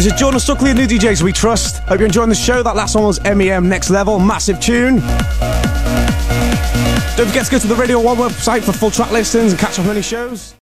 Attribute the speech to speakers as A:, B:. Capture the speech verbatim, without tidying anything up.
A: This is Jordan Stuckley and New D Js We Trust. Hope you're enjoying the show. That last one was M E M Next Level, massive tune. Don't forget to go to the Radio one website for full track listings and catch up on any shows.